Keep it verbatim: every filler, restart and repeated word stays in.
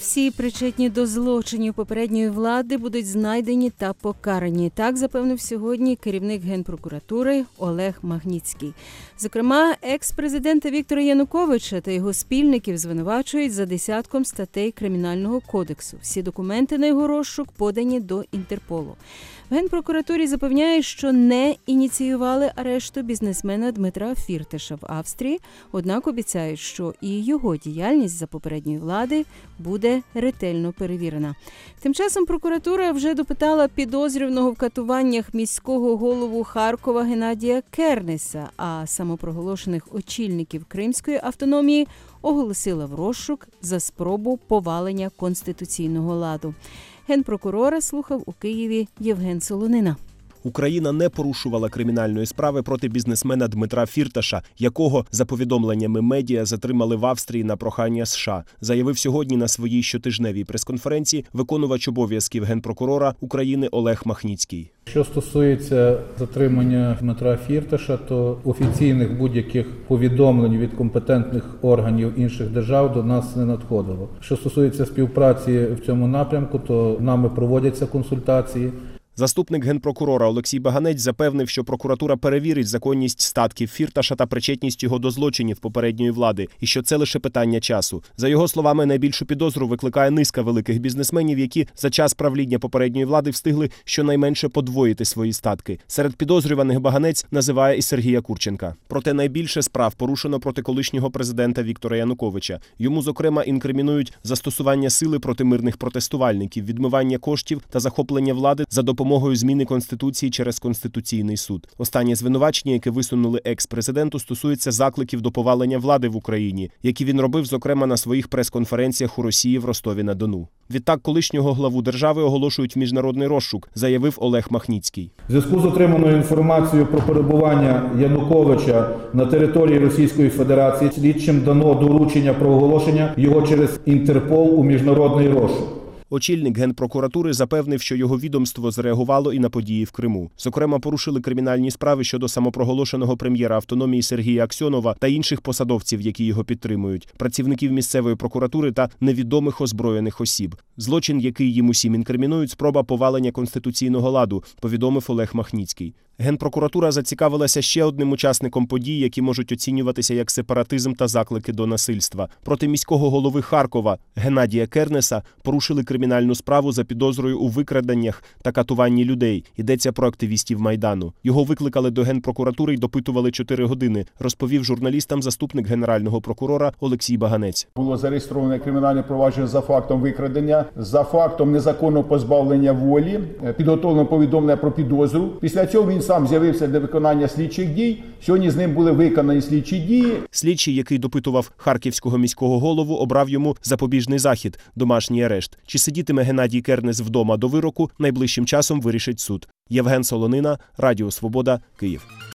всі причетні до злочинів попередньої влади будуть знайдені та покарані. Так запевнив сьогодні керівник Генпрокуратури Олег Магніцький. Зокрема, екс-президента Віктора Януковича та його спільників звинувачують за десятком статей Кримінального кодексу. Всі документи на його розшук подані до Інтерполу. В Генпрокуратурі запевняють, що не ініціювали арешту бізнесмена Дмитра Фірташа в Австрії, однак обіцяють, що і його діяльність за попередньої влади буде ретельно перевірена. Тим часом прокуратура вже допитала підозрюваного в катуваннях міського голову Харкова Геннадія Кернеса, а самопроголошених очільників Кримської автономії оголосила в розшук за спробу повалення конституційного ладу. Генпрокурора слухав у Києві Євген Солонина. Україна не порушувала кримінальної справи проти бізнесмена Дмитра Фірташа, якого, за повідомленнями медіа, затримали в Австрії на прохання США, заявив сьогодні на своїй щотижневій прес-конференції виконувач обов'язків Генпрокурора України Олег Магніцький. Що стосується затримання Дмитра Фірташа, то офіційних будь-яких повідомлень від компетентних органів інших держав до нас не надходило. Що стосується співпраці в цьому напрямку, то нами проводяться консультації. Заступник Генпрокурора Олексій Баганець запевнив, що прокуратура перевірить законність статків Фірташа та причетність його до злочинів попередньої влади, і що це лише питання часу. За його словами, найбільшу підозру викликає низка великих бізнесменів, які за час правління попередньої влади встигли щонайменше подвоїти свої статки. Серед підозрюваних Баганець називає і Сергія Курченка. Проте найбільше справ порушено проти колишнього президента Віктора Януковича. Йому, зокрема, інкримінують застосування сили проти мирних протестувальників, відмивання коштів та захоплення влади за допомогою допомогою зміни Конституції через Конституційний суд. Останнє звинувачення, яке висунули екс-президенту, стосується закликів до повалення влади в Україні, які він робив, зокрема, на своїх прес-конференціях у Росії в Ростові-на-Дону. Відтак, колишнього главу держави оголошують в міжнародний розшук, заявив Олег Магніцький. В зв'язку з отриманою інформацією про перебування Януковича на території Російської Федерації слідчим дано доручення про оголошення його через Інтерпол у міжнародний розшук. Очільник Генпрокуратури запевнив, що його відомство зреагувало і на події в Криму. Зокрема, порушили кримінальні справи щодо самопроголошеного прем'єра автономії Сергія Аксьонова та інших посадовців, які його підтримують, працівників місцевої прокуратури та невідомих озброєних осіб. Злочин, який їм усім інкримінують, спроба повалення конституційного ладу, повідомив Олег Магніцький. Генпрокуратура зацікавилася ще одним учасником подій, які можуть оцінюватися як сепаратизм та заклики до насильства. Проти міського голови Харкова Геннадія Кернеса порушили кримінальну справу за підозрою у викраденнях та катуванні людей. Йдеться про активістів Майдану. Його викликали до Генпрокуратури й допитували чотири години, розповів журналістам заступник генерального прокурора Олексій Баганець. Було зареєстроване кримінальне провадження за фактом викрадення, за фактом незаконного позбавлення волі, підготовлено повідомлення про підозру. Після цього він сам з'явився для виконання слідчих дій. Сьогодні з ним були виконані слідчі дії. Слідчий, який допитував харківського міського голову, обрав йому запобіжний захід – домашній арешт. Чи сидітиме Геннадій Кернес вдома до вироку, найближчим часом вирішить суд. Євген Солонина, Радіо Свобода, Київ.